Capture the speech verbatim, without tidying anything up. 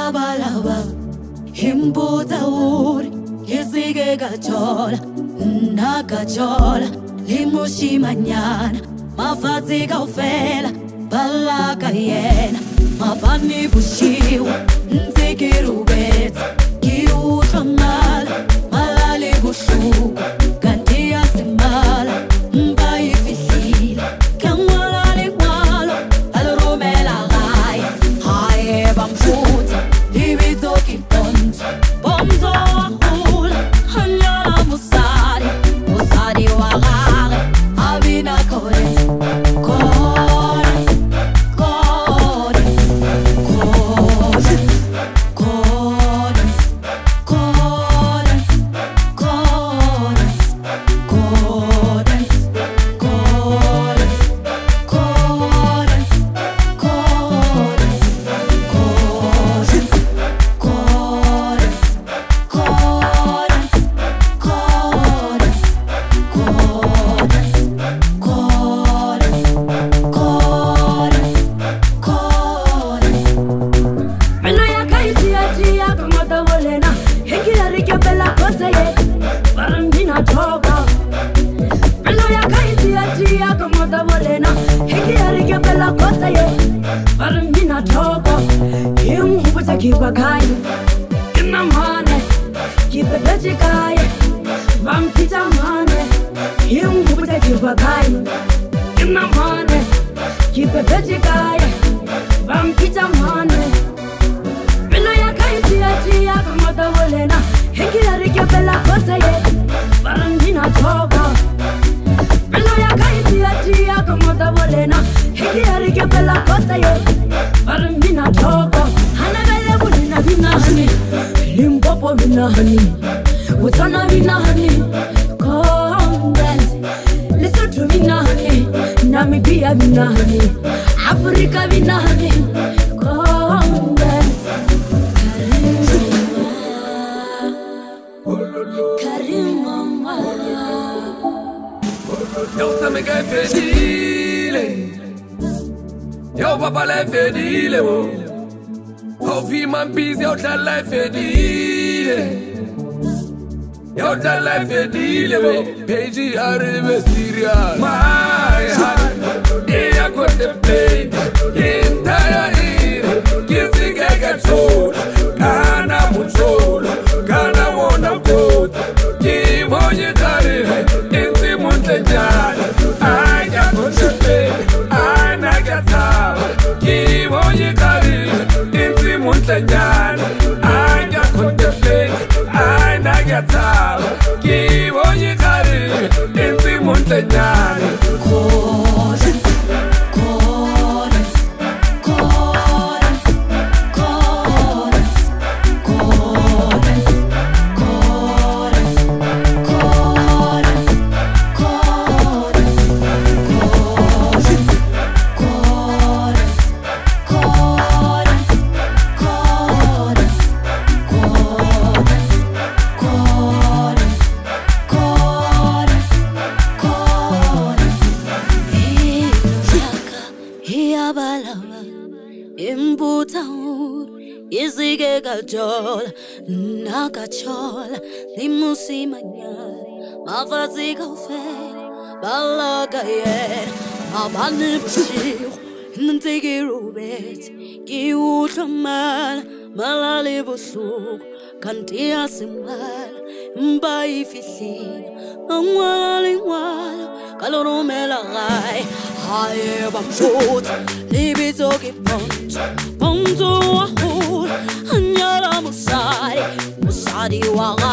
Hiyabalaba, himbuta uri, yizige gachola, nagachola, limushi manyana, mafazi gaufela, balaka yena, mabani bushiwa, nzikirubet, kiusha mala, malali bushuka, gantia simala, mbai fishila, kamwala liwalo, alromela gai, hae bamfuta, libizo kiponzo, bomzo wahula, hanyala musari, musari wagare, abina koret, koret, koret, koret, koret, koret, koret, koret, koret, koret, Kiba kaya, kina mane, kiba beji kaya, bam pita mane, yung kubuta kiba kaya, kina mane, kiba beji kaya, bam pita mane. Bino ya kaya tia tia kama tawolena, heki ya rike bela kosa ye, barandina toga. Bino ya kaya tia tia kama tawolena, heki ya rike bela kosa ye, barandina toga. Vina honey, Limpopo vina honey, Wutana vina honey, come dance. Lesotho vina honey, Namibia vina honey, Africa vina honey, come dance. Karim mama, yo tame que fedile, yo papa le fedile wo. How feel man busy out that life a deal. Out that life a deal. Page are serious. My heart, yeah, got the plate. Entire ear, kissing I got soul. Kana muchol, kana wanna go. Give all you got it. In the mountain, I got the plate. I got time. Give all you got it. Muntanyana, I got contemplate, I got out. Give all you got it, it's the Muntanyana. Chorus, chorus, chorus, chorus, chorus, chorus, chorus, chorus, chorus, chorus. Izige gajola, nagachola, limusi manyana, mafazi gaufela, balaka yena, mabani bushiwa, nzigi rubet, kiusha mala, malali busuku, kantia simala, mbai fishina, mangwala lingwala, kalorumela gai, haye bamshuta, libizo kiponcha, ponzo wahula, hanyara musari, musari waga.